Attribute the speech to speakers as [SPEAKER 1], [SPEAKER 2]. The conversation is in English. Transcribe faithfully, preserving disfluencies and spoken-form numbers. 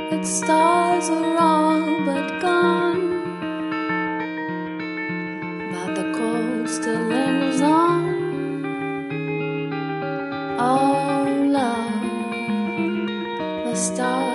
[SPEAKER 1] Its stars are all but gone, but the cold still lingers on. Oh love, the stars